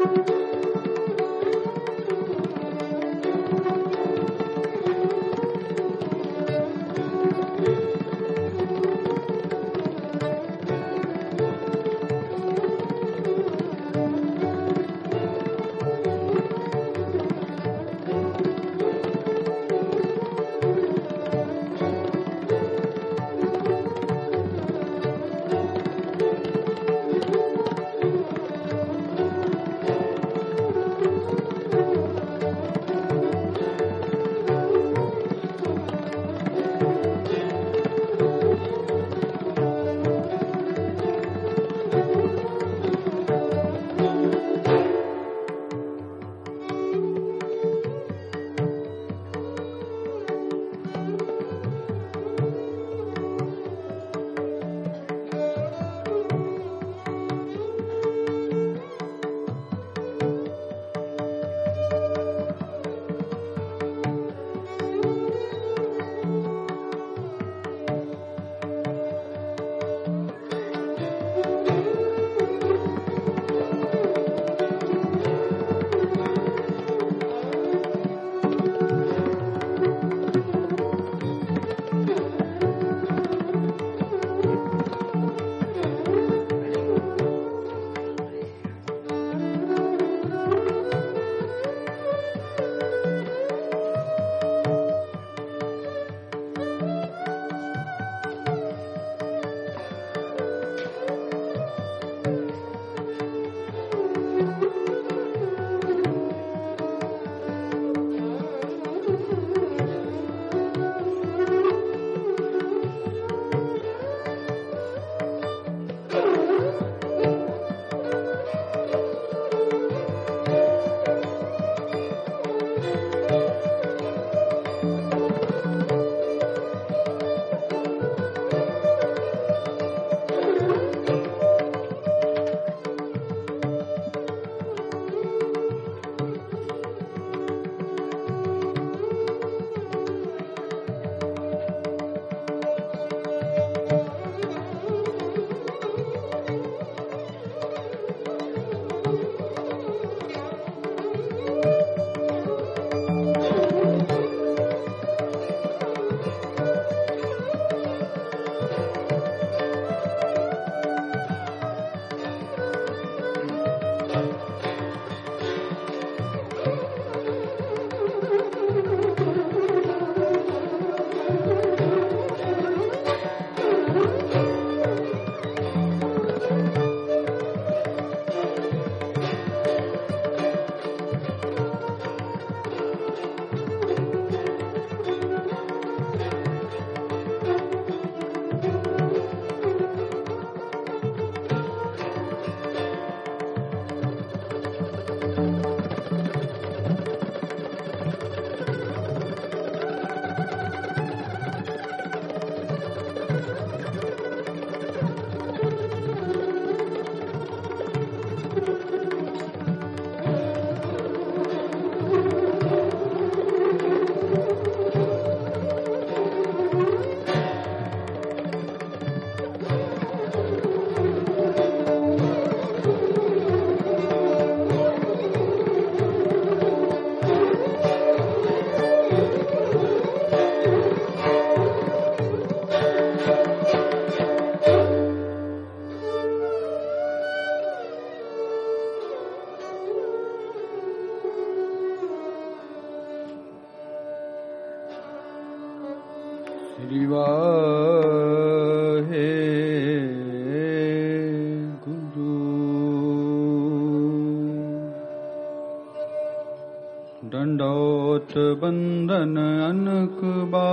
दंडोत बंदन अनक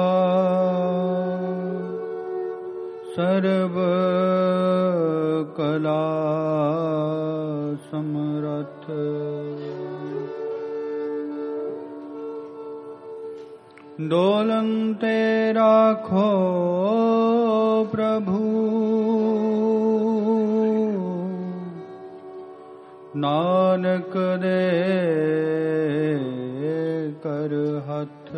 बार सर्व कला समरथ डोलंते राखो प्रभु नानक दे कर हथ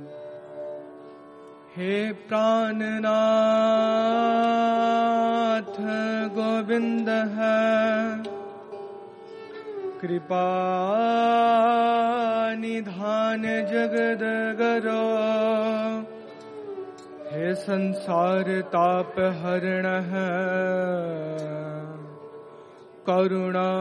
हे प्राणनाथ गोविंद है, कृपा निधान जगद गरो, हे संसार ताप हरण है, करुणा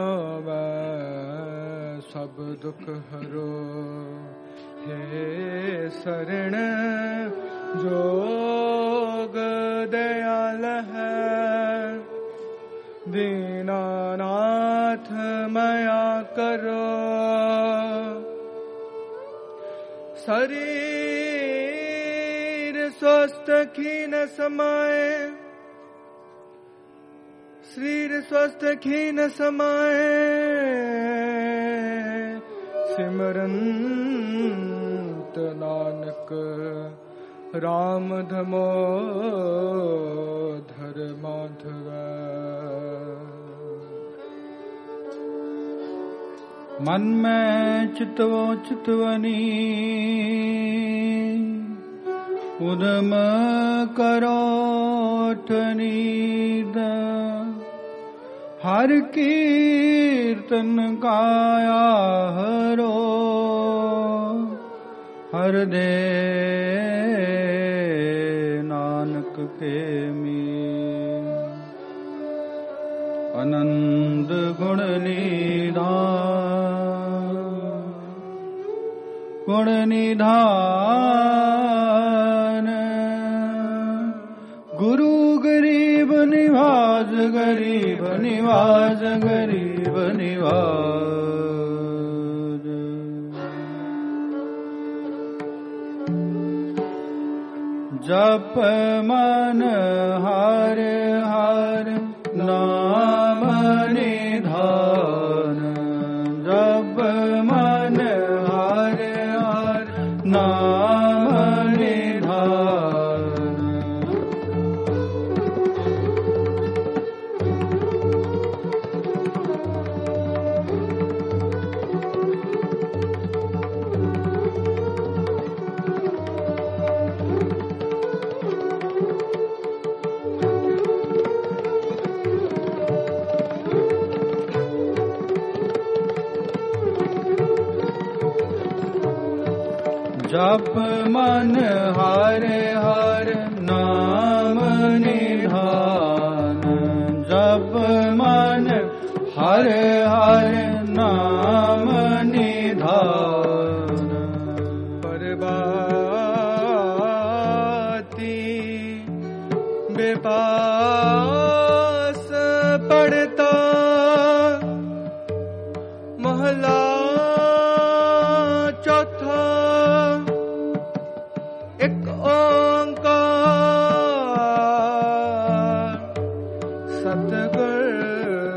सब दुख हरो, हे शरण जोग दयाल है, दीनानाथ मया करो, शरीर स्वस्थ खीन समाए, शरीर स्वस्थ खीन समाए, सिमरंत नानक राम धमोधर माधव। मन में चितवो चितवनी, उदम करो ठनीद, हर कीर्तन काया हरो, हर दे नानक के मीन, आनंद गुण निधान, गुरु गरीब निवाज, गरीब निवाज, गरीब निवाज। जप मन हर हर नाम निधान, जप मन हर हर नाम निधान। जप मन हर हर नाम निधान, जप मन हर हर नाम निधान। परबाती बेपास पड़ता, महला चौथा, एक ओंकार सतगुर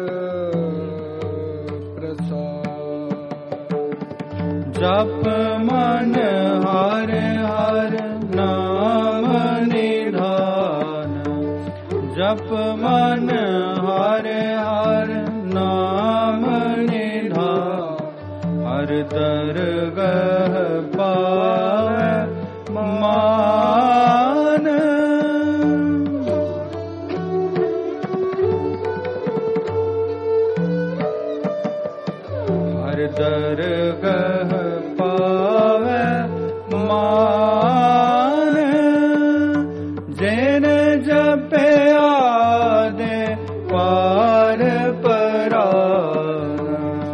प्रसाद। जप मन हर हर नाम निधान, जप मन हर हर नाम निधान। हर दरगह पावै मान, हर दरगह पावै मान, जिन जपया दे पार परान।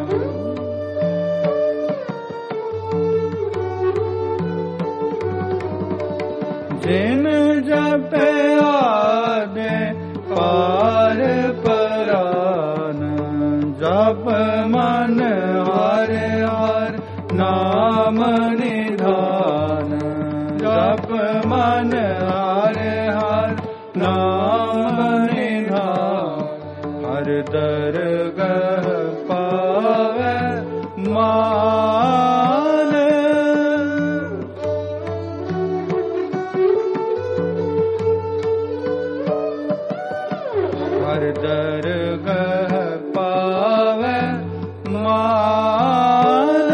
जिन जपया दे पार परान। जप मन हर हर नाम निधान, जप मन हर हर नाम निधान। हर दरगह पावै मान, हर दरगह पावै मान।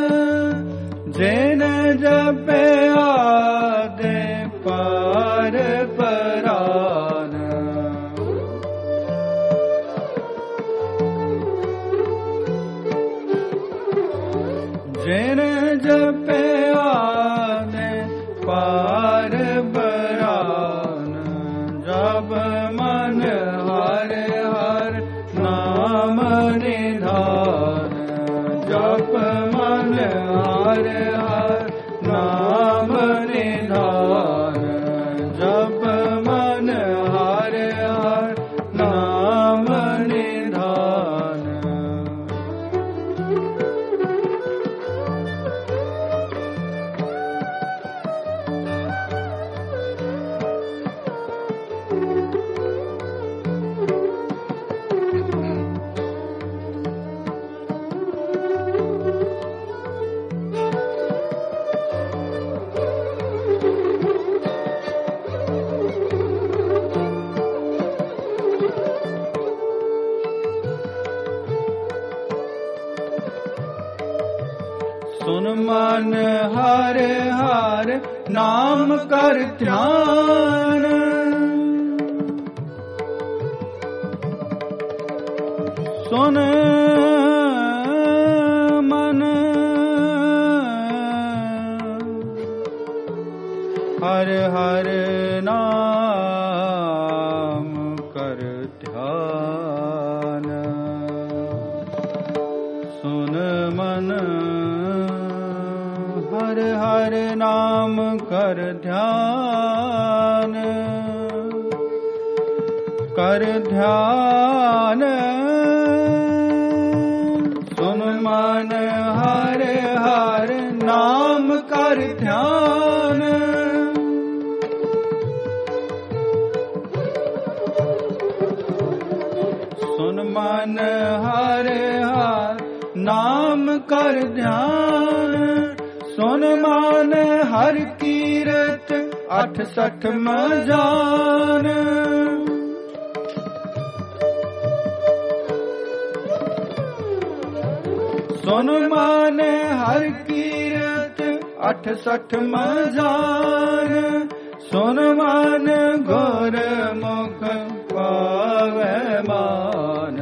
जिन जपया दे पार परान। जपे आने पार बरान, जब मन हर हर नाम निधान, जप मन हर हर नाम निधान, जप मन हर हर नाम निधान। सुन मन हर हर नाम कर ध्यान, सुन मन हर हर नाम कर ध्यान, सुन मन हर हर नाम कर ध्यान, कर ध्यान, सुन मन हर हर नाम कर ध्यान, सुन मन हर हर नाम कर ध्यान, सुन मान हर कीरत 68 जान, सुन मान हर कीरत 68 जान, सुन मान गुर मुख पावे मान,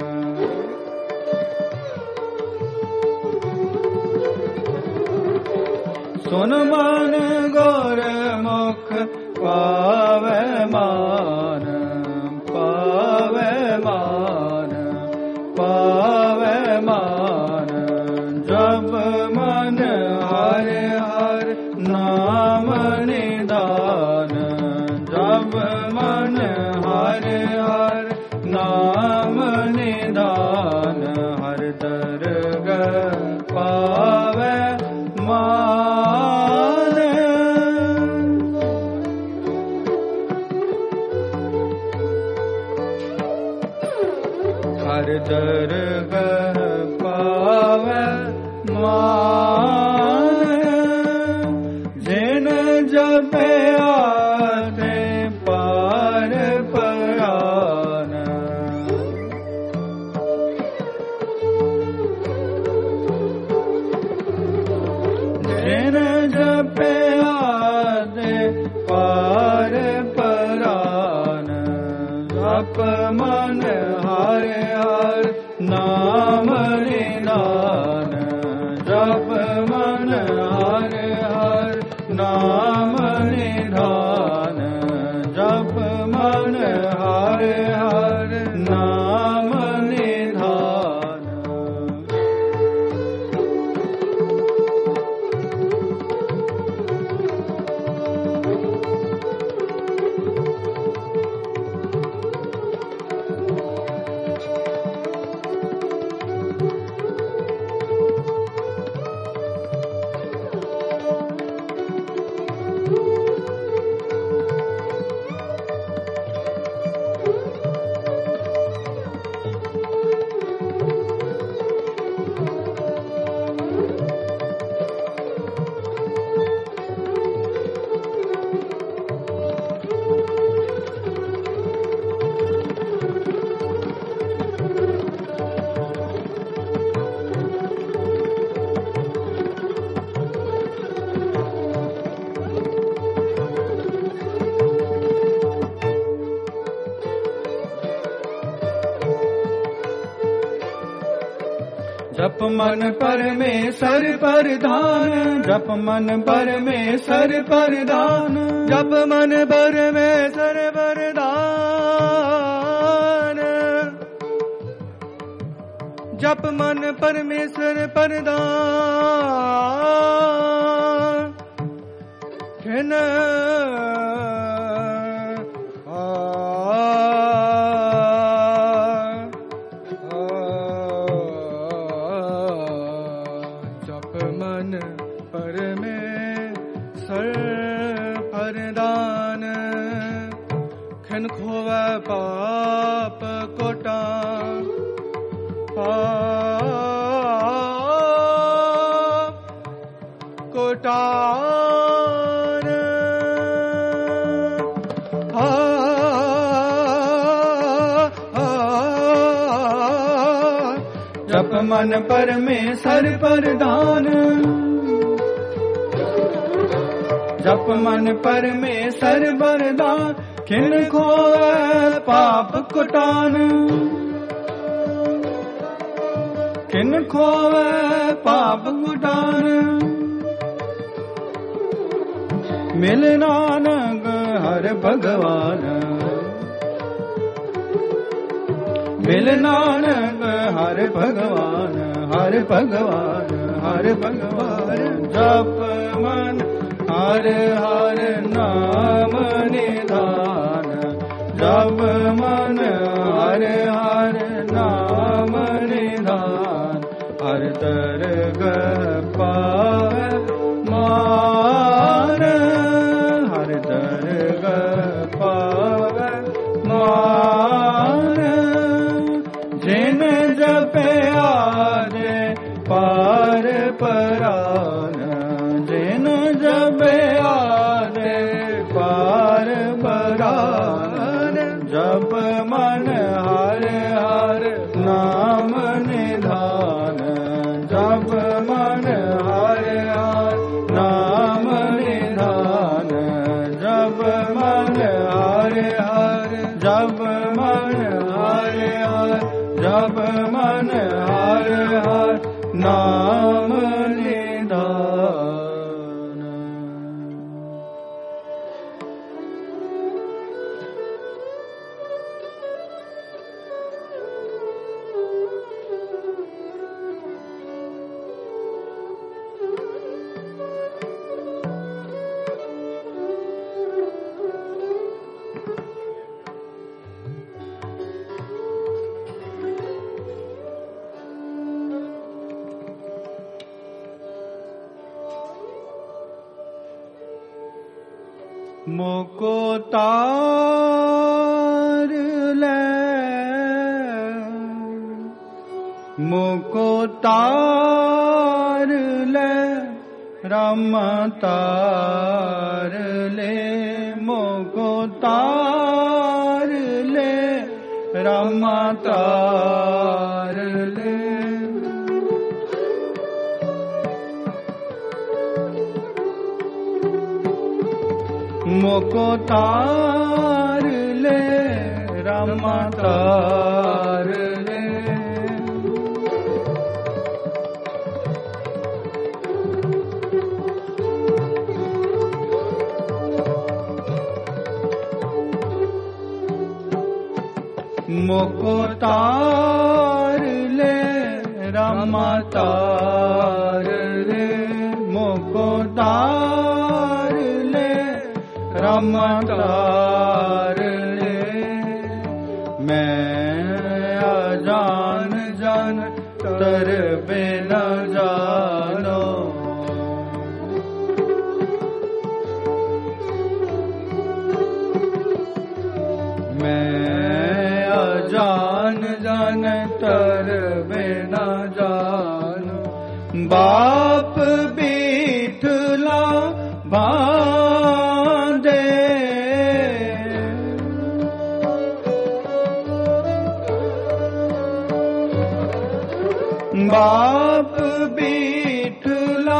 सुन मान गुर मुख पावे मान, पावे मान, पावे मान, जब मन हर हर नाम निधान, जब मन हर हर नाम निधान, हर दरगह पावे मान, हर दरगह पावे मान, जिन जपे आते पार परान, जिन जपे आते पार परान, जप मन हर हर नाम निधान, जप जप मन परमेश्वर परधान, जप मन परमेश्वर परधान, जप मन परमेश्वर परधान, जप मन परमेश्वर परधान, खिन जप मन परमेश्वर परधान, खिन खोवे पाप कोटा, कोटान, जप मन परमेश्वर परधान, जप मन परमेश्वर परधान, खिन खोवे पाप कुटान, खिन खोवे पाप कुटान, मिल नानक हर भगवान, मिल नानक हर भगवान, हर भगवान, हर भगवान, जप मन हर हर नाम निधान, जप मन हर हर नाम निधान, हर दरगह पावै मान, हर दरगह पावै मान, जिन जपे आजे पार परान, जिन जपे आजे पार परान, जप मन हर हर नाम निधान, जप मन हर हर नाम निधान, जप मन हर हर, जप मन हर हर, जप मन हर हर नाम निधान। मोको तार ले, मोको तार ले, राम तार ले, मोको तार ले, राम तार ले, मोको तार ले, राम तार ले, मोको तार ले, राम तार ले, मोको तार ले, राम तार ले, मैं अजान जान तर बिना जानो, मैं अजान जान तर बिना जानो, बाप बीठला बांधे, बाप बीठला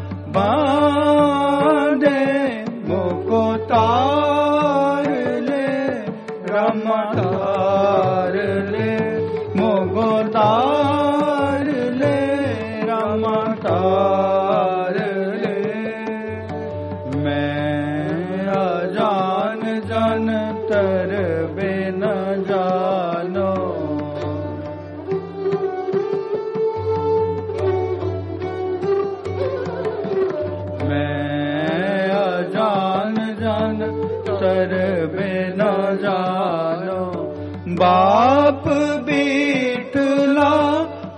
बांधे, मोको तार ले, राम तार ले, मोको तार ले,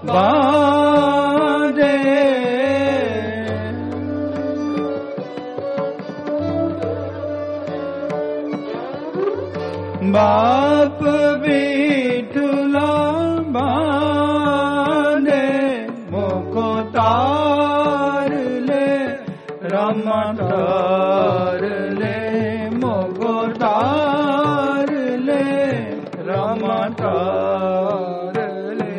बांधे। बाप विठुला बांधे मोको तार ले रमा तार ले मोको तार ले रमा तार ले।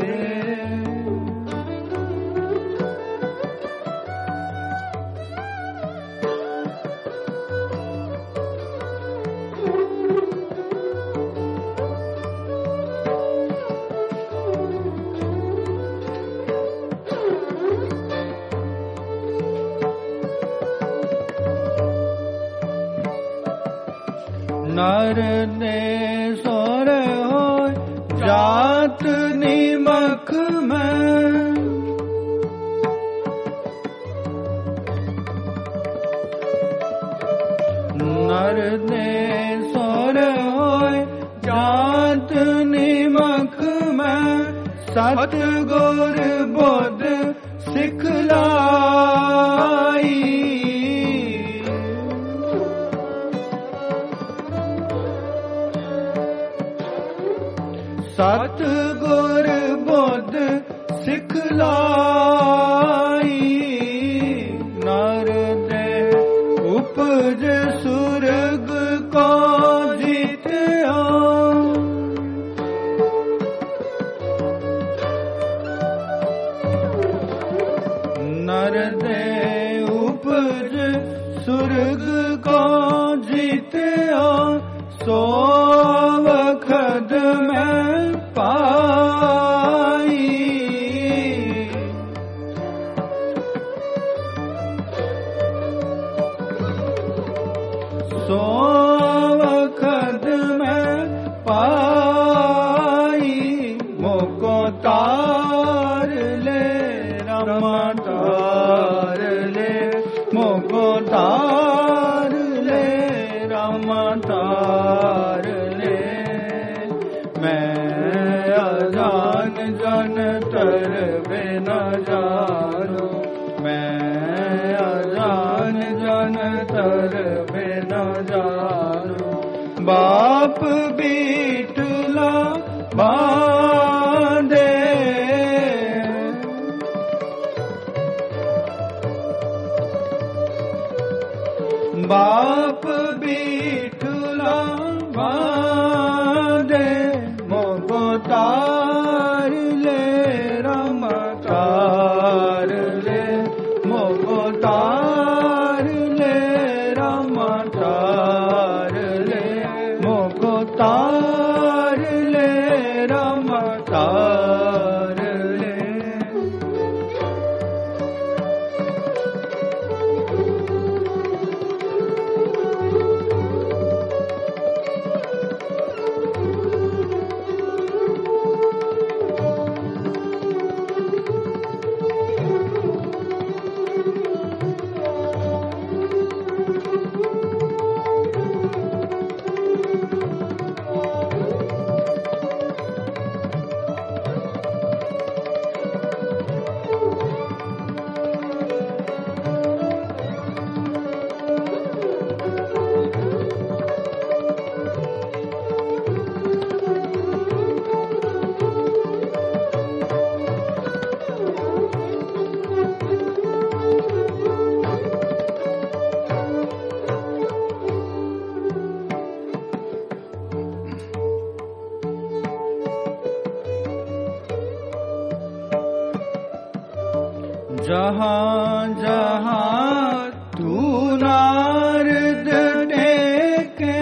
नर ने सोर हो जात निमक में, नर ने सोर हो जात निमक में, सतगुर बोध सिखलाई। सतगुर बोध सिखलाई। नर दे उपज सुरग को जीत्या, नर दे उपज सुरग को जीत्या। सो वखत में पाई, सो वखत में पाई। मोको तार ले रमा तार ले मोको तार ले रमा तार ले। मैं अजान जन तर बिना जानो, मैं अजान जन तर बिना जानो। बाप बीटला बांधे, बाप बीटला बांधे मोको तार ले रमा तार ले मोको तार ले रमा तार ले मोको तार ले रमा तार ले। जहाँ जहाँ तू नारद टेके,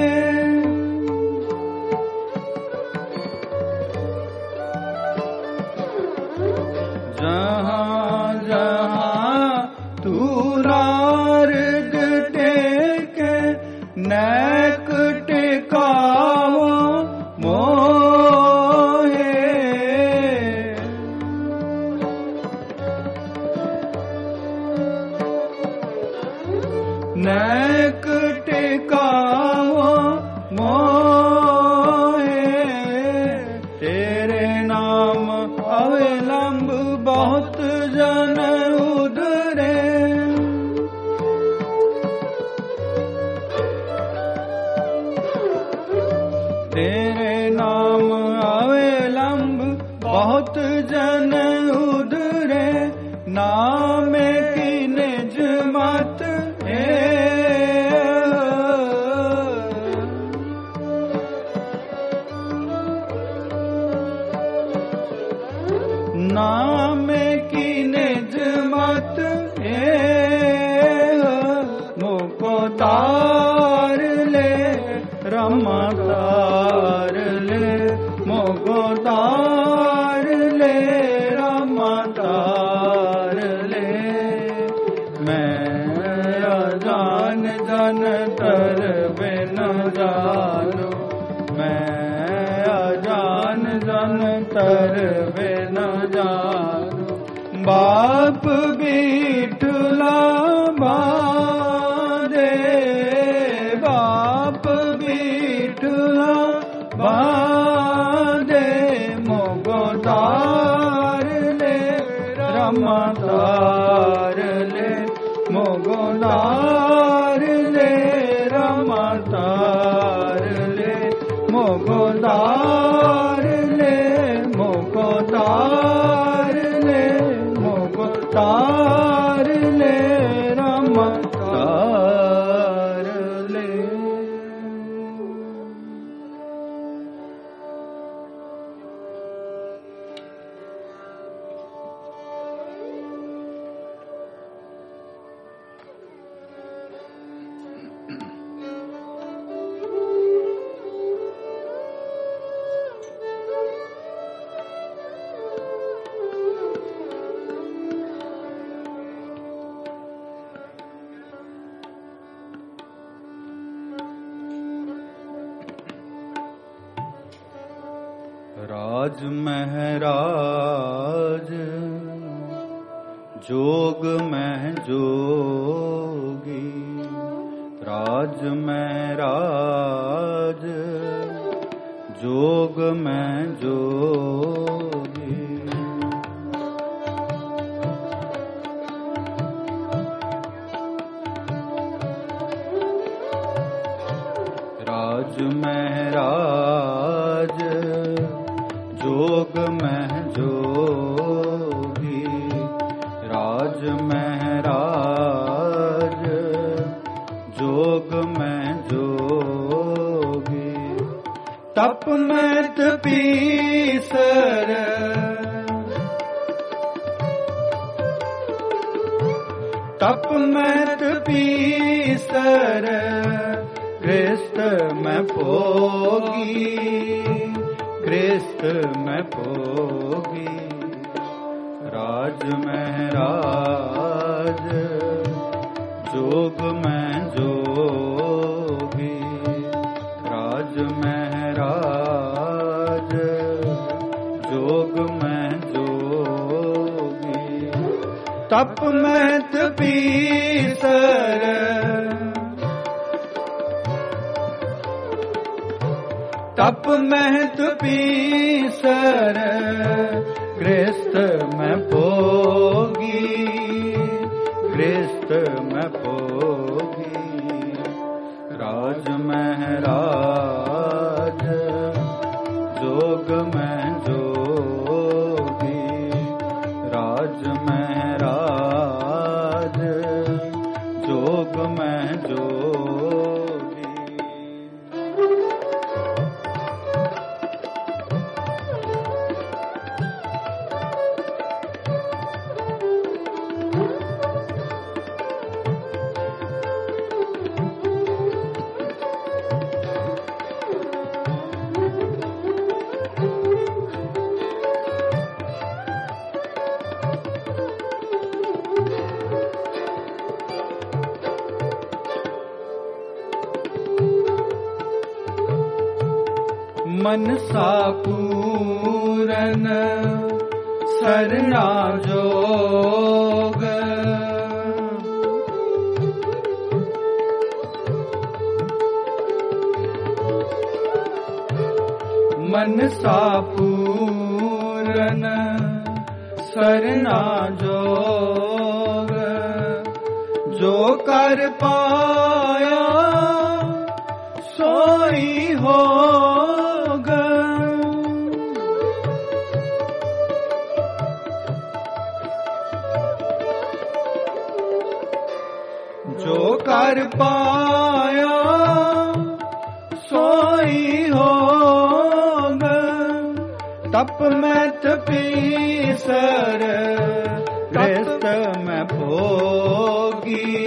जहाँ जहाँ तू नारद टेके, नैक टिकावो मोहे। नैक टिकावो मोहे, तेरे नाम अविलंब बहुत जन उधरे। तेरे नाम अवलंब बहुत जन उधरे, नाम की निज मत नाम की निज मत मुको तार ले रमा तार ले, मुको तार ले रमा तार ले। मैं अजान जन तर बिन जानो, मैं अजान जन तर बिन जानो। बाप बिठला बादे, बाप बिठला बादे, मोगो तार ले रमा तार ले, मोगो तार ले रमा तार ले, मोगो तार ले, मोगो तार ले, मोगो तार ले रमा तार ले। राज महराज जोग मह जोगी, राज महराज जोग मह जोगी। राज महराज जोग मह जोगी, राज महराज जोग मह जोगी। तप मैत पीसर, तप मैत पीसर, गृहस्थ में भोगी, गृहस्थ में भोगी। राज महराज जोग में जोगी, राज महराज जोग में जोगी। तप मैत पीसर, तप महत पीसर, गृहस्थ में भोगी, गृहस्थ में भोगी। राज महराज जोग में जोगी, राज महराज जोग में जोगी। मनसा पूरन सरना जोग, मनसा पूरन सरना जोग, जो कर पाया सोई होगा। जो कर पाया सोई होगा, तप में तपीसर गृहस्थ में भोगी।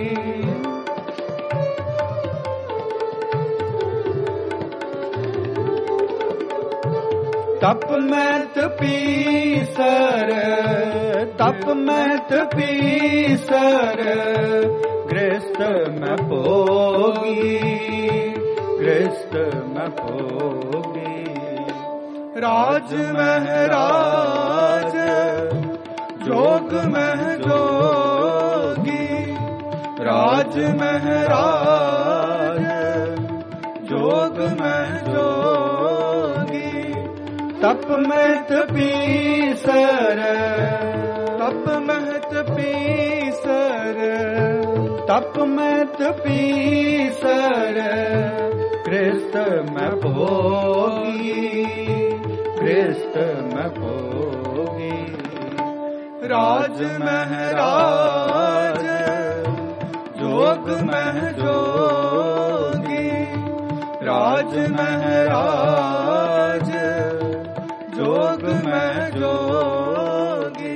तप में तपीसर, तप में तपीसर गृहस्थ में भोगी, गृहस्थ में भोगी। राज महराज जोग में जोगी, राज महराज जोग में जोगी। तप में तपीसर, तप में तपीसर, तप में तपीसर गृहस्थ में भोगी, गृहस्थ में भोगी। राज महराज जोग में जोगी, राज महराज जोग में जोगी।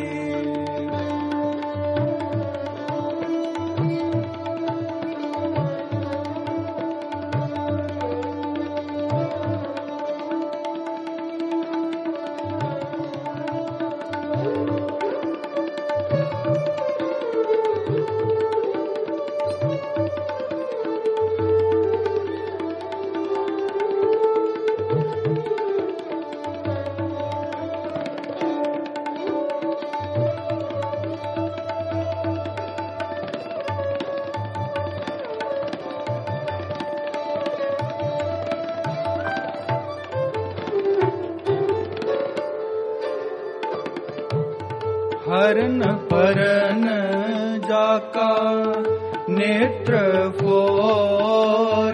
हरन परन जाका नेत्र फोर,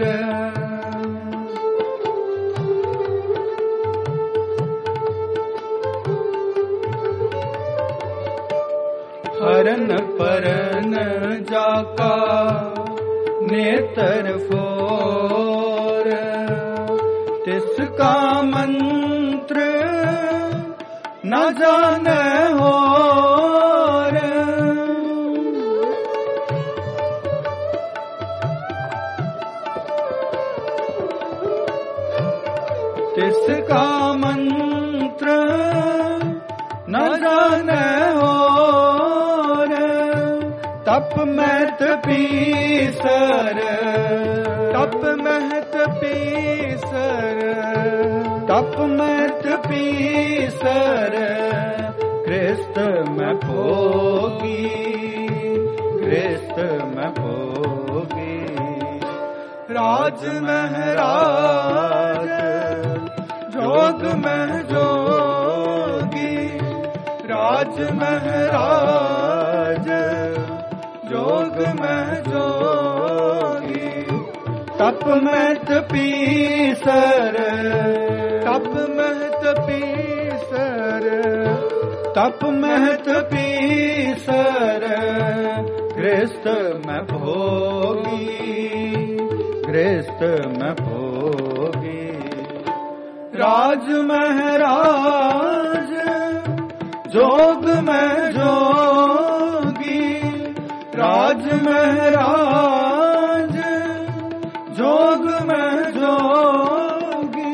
हरन परन जाका नेत्र फोर। तिसका मंत्र न जाने होर, तिसका मंत्र न जाने होर। तप में तपीसर, तप में तपीसर, तप में तपीसर गृहस्थ में भोगी, गृहस्थ में भोगी। राज महराज जोग में जोगी, राज महराज जोग में जोगी। तप में तपीसर, तप में तपीसर, तप में तपीसर गृहस्थ में भोगी, गृहस्थ में भोगी। राज महराज जोग में जोगी, राज महराज जोग में जोगी।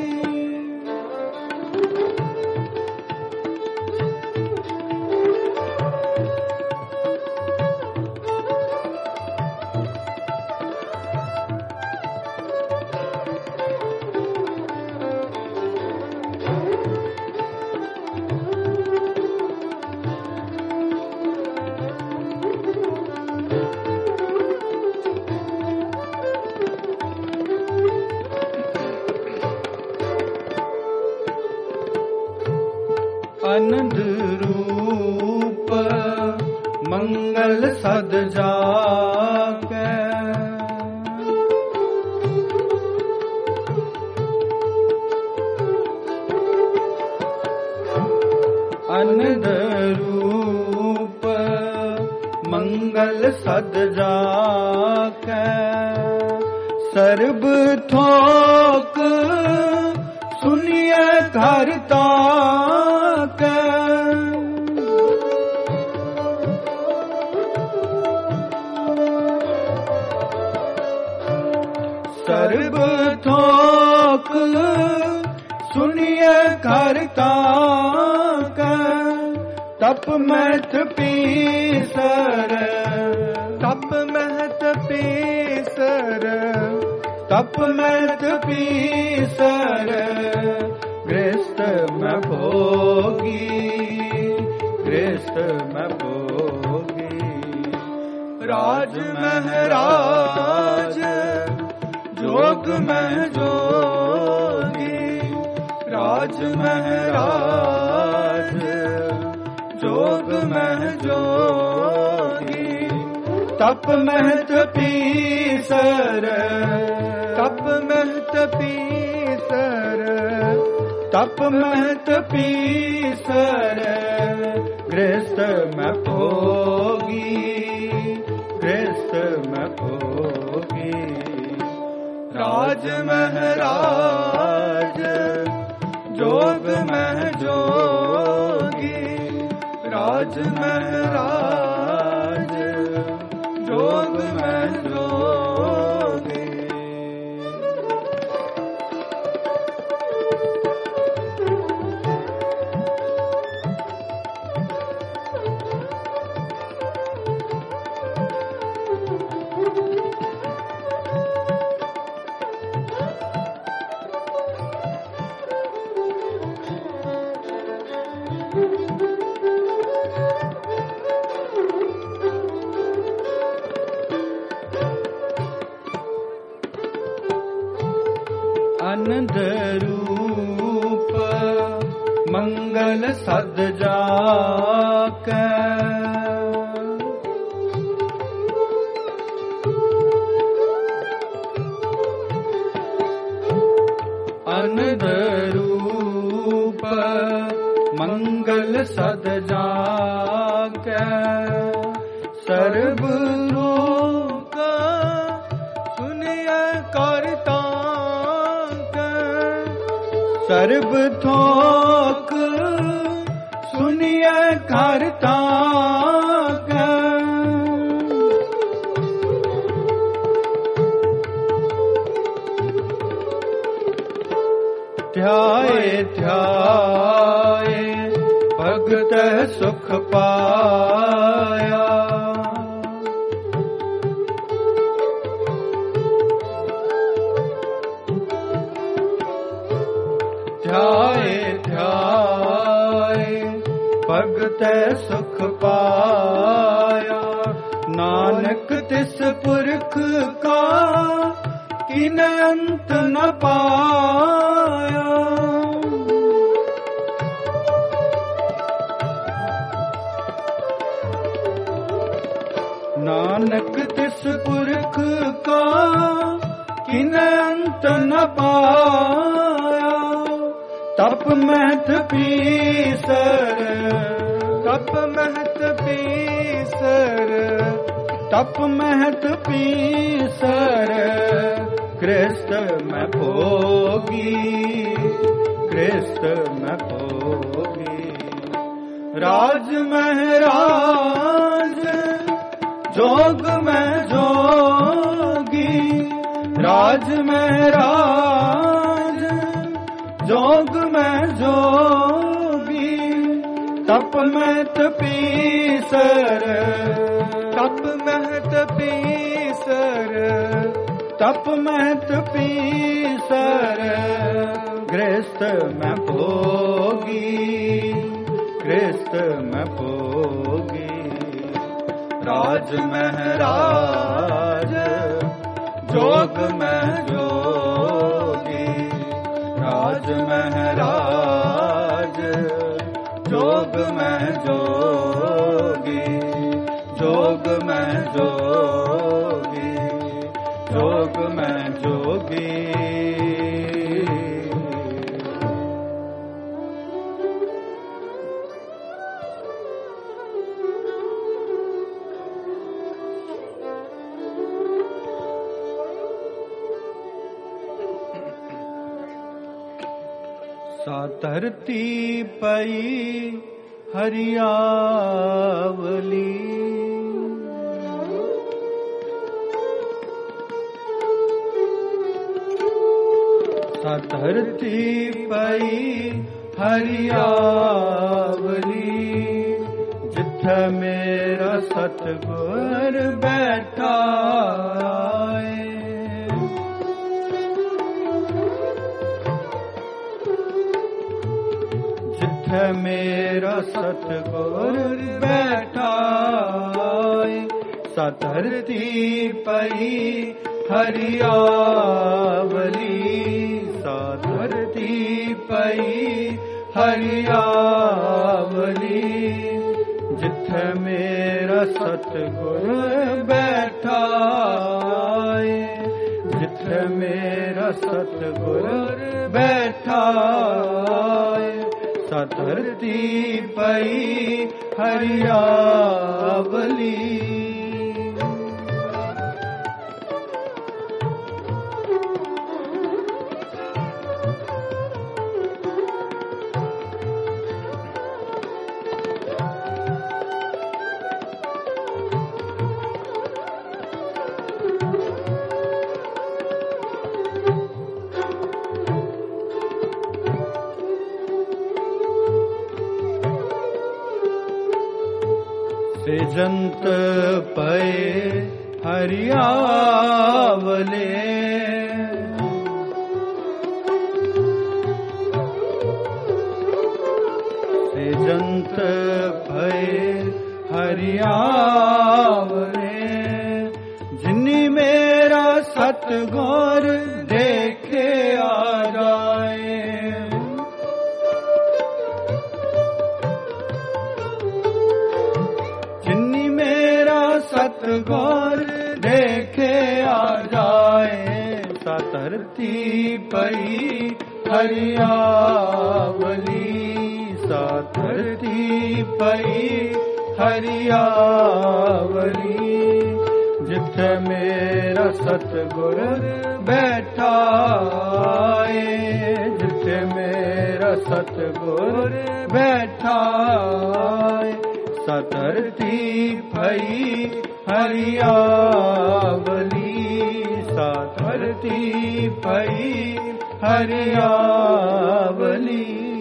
मंगल सद जाके अनंद रूप मंगल सद जाके सर्ब थोक सुनिए घर ताके सर्ब थोक सुनिए घर ताके तप महत पीसर तप महत पीसर तप महत पीसर गृहस्थ में भोगी गृहस्थ में भोगी राज महराज जोग में जोगी राज महराज जोग में जोगी तप महत पीसर तप महत पीसर तप महत पीसर गृहस्थ में भोगी गृहस्थ में भोगी राज महराज जोग में जोगी राज महराज जोग में जोगी आनंद रूप मंगल सद जाके आनंद रूप मंगल सद जाके सर्व लोक सुनिए करता सर्ब थोक सुनिए करता ध्याए ध्याए भगत सुख पाया ध्याए ध्याए भगत सुख पाया नानक तिस पुरख का किन अंत न पाया नानक तिस पुरख का किन अंत न पाया तप महत पीसर तप महत पीसर तप महत पीसर गृहस्थ में भोगी गृहस्थ में भोगी राज महराज जोग में जोगी राज महराज जोग में जोगी तप महत पीसर तप महत पीसर तप महत पीसर गृहस्थ में भोगी गृहस्थ में भोगी राज महराज जोग में जोगी राज महराज जोग में जोगी जोग जोग में जोगी, जोग में जोगी। धरती पई हरियावली, धरती पई हरियावली, जिथ मेरा सतगुर बैठा है। मेरा सतगुर बैठा, सा धरती पई हरियावली, सा धरती पई हरियावली, जिथ मेरा सतगुर बैठा, जिथ मेरा सतगुर बैठा, धरती पई हरियावली। जंत पे हरियावले, जंत पे हरियावले, जिन्नी मेरा सतगुर देखे आ जाए, सतगुर देखे आ जाए, सा धरती पई हरियावली, सा धरती पई हरियावली, जिथ मेरा सतगुर बैठा है, जिथ मेरा सतगुर बैठा है, सा धरती पई हरियावली, सा धरती पई हरियावली।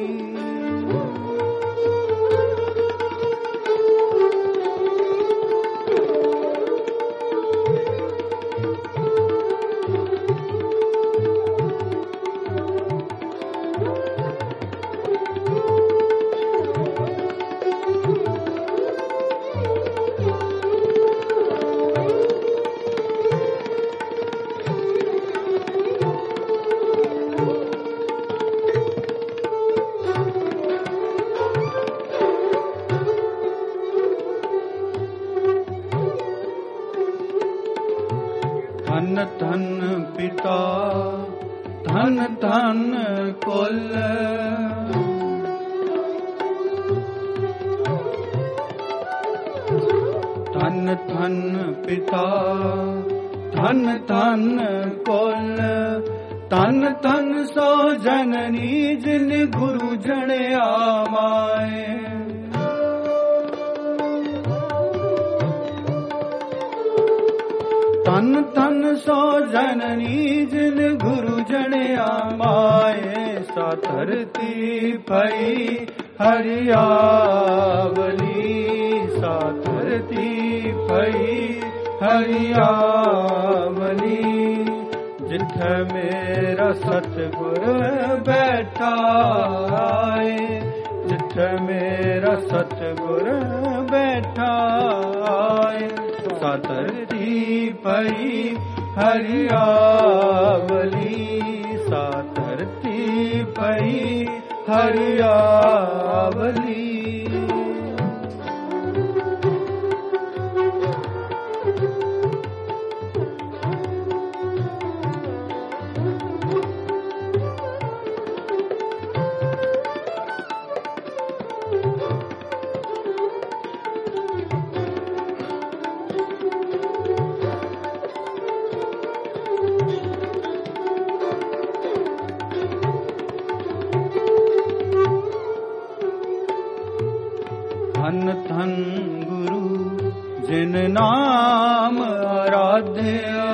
धन धन पिता धन धन कुल, धन धन पिता धन धन कुल, धन धन सो जननी जिन गुरु जने आमाए, धन धन सो जननी जिन गुरु जने आमाए, सा धरती पई हरियावली, सा धरती पई हरियावली, जिथ मेरा सतगुर बैठा है, जिथ मेरा सतगुर बैठा है, सा धरती पई हरियावली, सा धरती पई हरियावली। ਧਨ ਧਨ ਗੁਰੂ ਜਿਨ ਨਾਮ ਆਰਾਧਿਆ।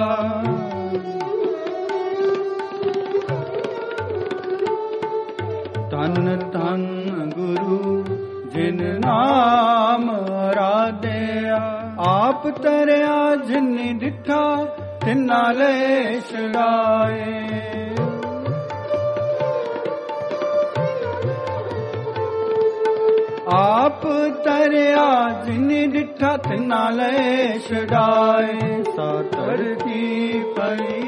ਧਨ ਧਨ ਗੁਰੂ ਜਿਨ ਨਾਮ ਆਰਾਧਿਆ। ਆਪ ਤਰਿਆ ਜਿਨ ਡਿਠਾ ਤਿਨਾ ਲੈ ਛੁਡਾਏ। ਆਪ ਤਰਿਆ ਜਿਨ ਡਿਠਾ ਤਿਨਾ ਲੈ ਛੁਡਾਏ। ਸਾ ਧਰਤੀ ਪਈ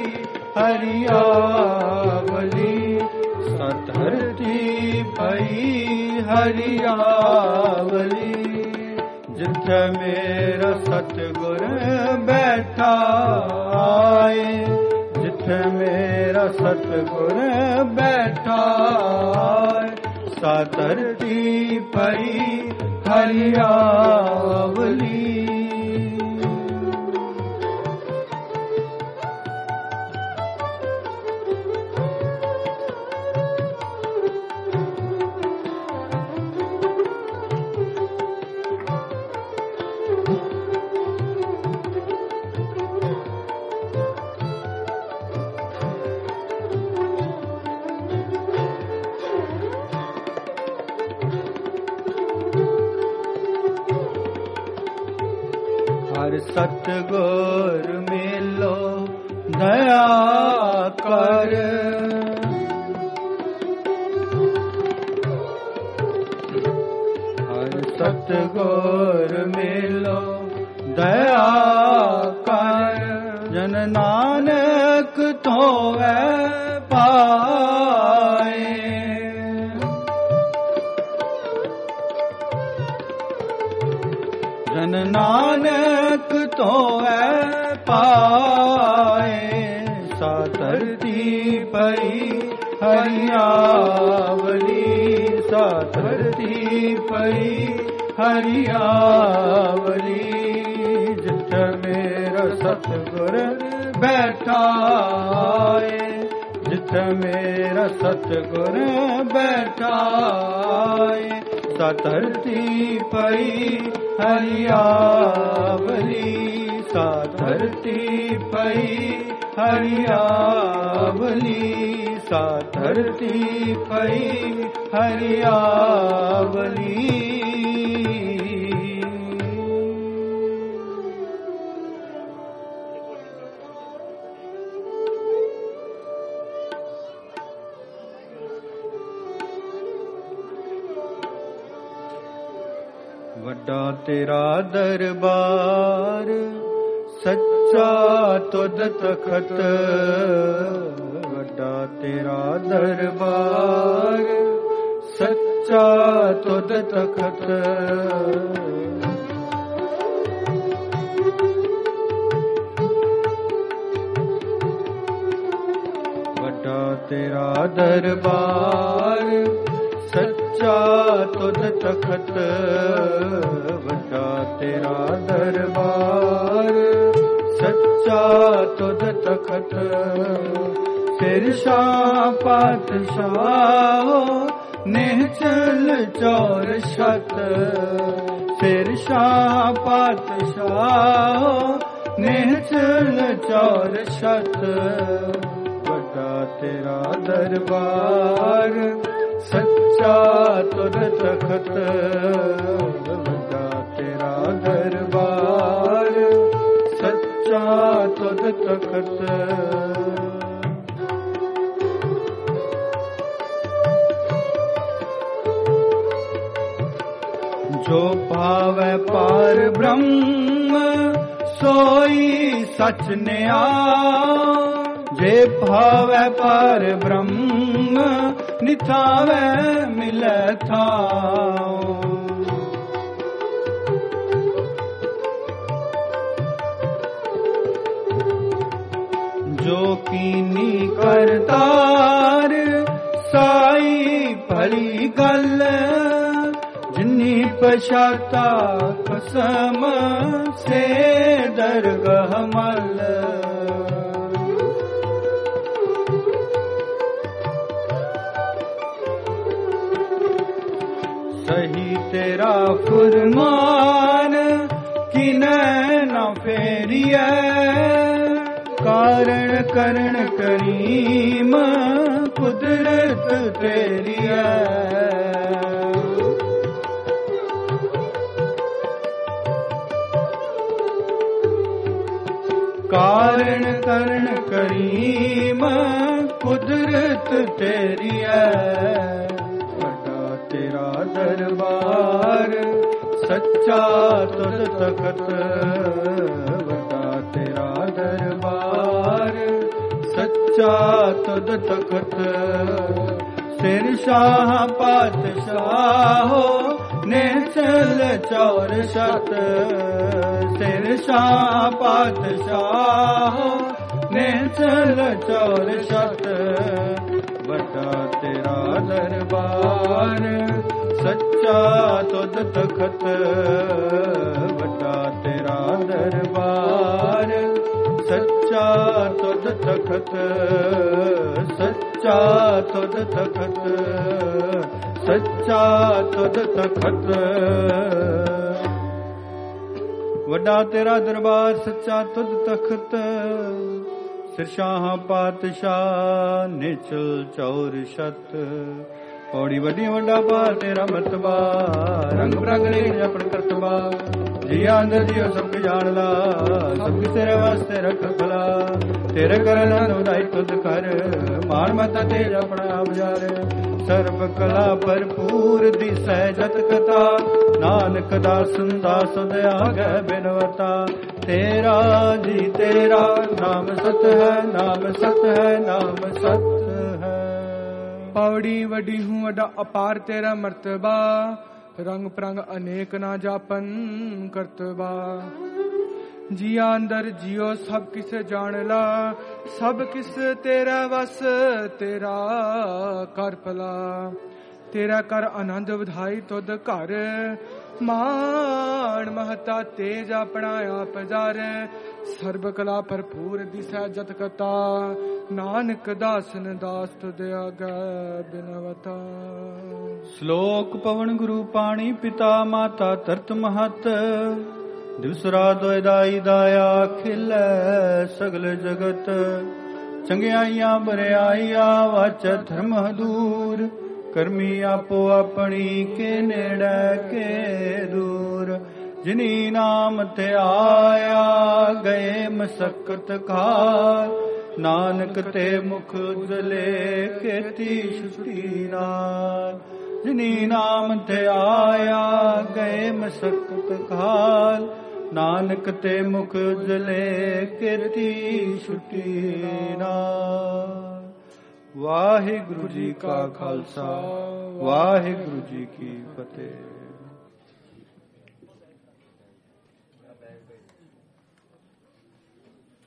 ਹਰਿਆਵਲੀ। ਸਾ ਧਰਤੀ ਪਈ ਹਰਿਆਵਲੀ। ਜਿੱਥੇ ਮੇਰਾ ਸਤਿਗੁਰ ਬੈਠਾ ਆਏ। ਜਿੱਥੇ ਮੇਰਾ ਸਤਿਗੁਰ ਬੈਠਾ ਆਏ। ਸਾ ਧਰਤੀ ਪਈ ਹਰਿਆਵਲੀ। ਹਰ ਸਤਿਗੁਰ ਮੇਲੋ ਦਇਆ ਕਰ। ਹਰ ਸਤਿਗੁਰ ਮੇਲੋ ਦਇਆ ਕਰ। ਜਨ ਨਾਨਕ ਧੋਵੈ ਪਾਏ। ਜਨ ਨਾਨਕ ਧੋਵੈ ਪਾਏ। ਸਾ ਧਰਤੀ ਪਈ ਹਰਿਆਵਲੀ। ਸਾ ਧਰਤੀ ਪਈ ਹਰਿਆਵਲੀ। ਜਿੱਥੇ ਮੇਰਾ ਸਤਿਗੁਰ ਬੈਠਾ ਆਏ। ਜਿੱਥੇ ਮੇਰਾ ਸਤਿਗੁਰ ਬੈਠਾ ਆਏ। ਸਾ ਧਰਤੀ ਪਈ ਹਰਿਆਵਲੀ। ਸਾ ਧਰਤੀ ਪਈ ਹਰਿਆਵਲੀ। ਸਾ ਧਰਤੀ ਪਈ ਹਰਿਆਵਲੀ। ਵੱਡਾ ਤੇਰਾ ਦਰਬਾਰ ਸੱਚਾ ਤੁਧ ਤਖਤ। ਵੱਡਾ ਤੇਰਾ ਦਰਬਾਰ ਸੱਚਾ ਤੁਧ ਤਖਤ। ਵੱਡਾ ਤੇਰਾ ਦਰਬਾਰ ਸੱਚਾ ਤੁਧ ਤਖਤ। ਵੱਡਾ ਤੇਰਾ ਦਰਬਾਰ ਸੱਚਾ ਤੁਧ ਤਖਤ। ਸਿਰ ਸ਼ਾਹ ਪਾਤਸ਼ਾਹ ਨਿਹਚਲ ਚੌਰ ਛਤ। ਸਿਰ ਸ਼ਾਹ ਪਾਤਸ਼ਾਹ ਨਿਹਚਲ ਚੌਰ ਛਤ। ਵੱਡਾ ਤੇਰਾ ਦਰਬਾਰ ਸੱਚਾ ਤੁਧ ਤਖਤ। ਵੱਡਾ ਤੇਰਾ ਦਰਬਾਰ ਸੱਚਾ ਤੁਧ ਤਖਤ। ਜੋ ਭਾਵੈ ਪਾਰ ਬ੍ਰਹਮ ਸੋਈ ਸਚ ਨਿਆਇ। ਜੇ ਭਾਵੈ ਪਾਰ ਬ੍ਰਹਮ ਨਿਥਾਵੈ ਮਿਲੈ ਥਾਉ। ਜੋ ਕੀਨੀ ਕਰਤਾਰ ਸਾਈ ਭਲੀ ਗੱਲ। ਜਿਨੀ ਪਛਾਤਾ ਕਸਮ ਸੇ ਦਰਗਹ ਮਲ। ਸਹੀ ਤੇਰਾ ਫੁਰਮਾਨ ਕਿਨੈ ਨਾ ਫੇਰੀਐ। ਕਾਰਣ ਕਰਨ ਕਰੀਮ ਕੁਦਰਤ ਤੇਰੀ ਐ। ਕਾਰਣ ਕਰਨ ਕਰੀਮ ਕੁਦਰਤ ਤੇਰੀ ਐ। ਵੱਡਾ ਤੇਰਾ ਦਰਬਾਰ ਸੱਚਾ ਤੁਧ ਤਖਤ। ਵੱਡਾ ਤੇਰਾ ਦਰਬਾਰ ਸੱਚਾ ਤੁਧ ਤਖਤ। ਸਿਰ ਸ਼ਾਹ ਪਾਤਸ਼ਾਹੋ ਨਿਚਲ ਚੌਰ ਸਤ। ਸਿਰ ਸ਼ਾਹ ਪਾਤਸ਼ਾਹੋ ਨਿਚਲ ਚੌਰ ਸਤ। ਵੱਡਾ ਤੇਰਾ ਦਰਬਾਰ ਸੱਚਾ ਤੁਧ ਤਖਤ। ਵੱਡਾ ਤੇਰਾ ਦਰਬਾਰ ਸੱਚਾ ਤੁਧ ਤਖਤ। ਸੱਚਾ ਤੁਧ ਤਖਤ। ਸੱਚਾ ਤੁਧ ਤਖਤ। ਵੱਡਾ ਤੇਰਾ ਦਰਬਾਰ ਸੱਚਾ ਤੁਧ ਤਖਤ। ਸਿਰ ਸ਼ਾਹ ਪਾਤਸ਼ਾਹ ਨਿਚਲ ਚੌਰ ਸਤ। ਪੌੜੀ ਵੱਡੀ ਵੱਡਾ ਭਾਰ ਤੇਰਾ ਮਰਤਬਾ। ਰੰਗ ਬਰੰਗ ਨੇ ਆਪਣ ਕਰਤਬਾ। ਜੀਆ ਅੰਦਰ ਜੀਓ ਸਭ ਜਾਣ ਲਾ। ਸਭ ਤੇਰੇ ਵਾਸਤੇ ਰੱਖ ਭਲਾ। ਤੇਰੇ ਕਰਨ ਉਦਾਈ ਤੁਧ ਕਰ। ਮਾਨ ਮਤਾ ਤੇਜ ਆਪਣਾ ਆਪ ਜਾਰ। ਸਰਬ ਕਲਾ ਭਰਪੂਰ ਦਿਸੈ ਜਤ ਕਥਾ। ਨਾਨਕ ਦਾਸਨ ਦਾਸ ਆਗੈ ਬਿਨਵਤਾ। ਤੇਰਾ ਜੀ ਤੇਰਾ ਨਾਮ ਸਤ ਹੈ। ਨਾਮ ਸਤ ਹੈ। ਨਾਮ ਸਤ ਹੈ। ਪੌੜੀ ਵੱਡੀ ਹੂੰ ਵੱਡਾ ਅਪਾਰ ਤੇਰਾ ਮਰਤਬਾ। ਰੰਗ ਪ੍ਰੰਗ ਅਨੇਕ ਨਾ ਜਾਪਨ ਕਰਤਬਾ। ਜੀਆ ਅੰਦਰ ਜਿਉ ਸਭ ਕਿਸ ਜਾਣ ਲਾ। ਸਭ ਕਿਸ ਤੇਰਾ ਵਸ ਤੇਰਾ ਕਰ ਭਲਾ। ਤੇਰਾ ਕਰ ਆਨੰਦ ਵਧਾਈ ਤੁਧ ਘਰ। ਮਾਣ ਮਹਤਾ ਤੇਜ ਆਪਣਾ ਆਪ ਜਰ। ਸਰਬ ਕਲਾ ਭਰਪੂਰ ਦਿਸੈ ਜਤ ਕਤਾ। ਨਾਨਕ ਦਾਸਨ ਦਾਸ ਤੁਧ ਆਗੈ ਬਿਨਵਤਾ। ਸ਼ਲੋਕ ਪਵਨ ਗੁਰੂ ਪਾਣੀ ਪਿਤਾ ਮਾਤਾ ਧਰਤ ਮਹਤ। ਦੂਸਰਾ ਦੋਇਦਾਈ ਦਾਇਆ ਖਿਲੈ ਸਗਲ ਜਗਤ। ਚੰਗਿਆਈਆਂ ਬਰਿਆਈਆਂ ਵਾਚੈ ਧਰਮ ਹਦੂਰ। ਕਰਮੀ ਆਪੋ ਆਪਣੀ ਕੇ ਨੇੜੇ ਕੇ ਦੂਰ। ਜਿਨੀ ਨਾਮ ਤੇ ਆਇਆ ਗਏ ਮਸਕਤ ਘਾਰ। ਨਾਨਕ ਤੇ ਮੁਖ ਉਜਲੇ ਕੀਤੀ ਛੁਟੀ ਨਾਲ। ਜਿਨੀ ਨਾਮ ਤੇ ਆਇਆ ਗਏ ਮਸਕਤ ਘਾਲ। ਨਾਨਕ ਤੇ ਮੁਖ ਉਜਲੇ ਕੀਤੀ ਛੁਟੀ ਨਾਲ। ਵਾਹਿਗੁਰੂ ਜੀ ਕਾ ਖਾਲਸਾ ਵਾਹਿਗੁਰੂ ਜੀ ਕੀ ਫਤਿਹ।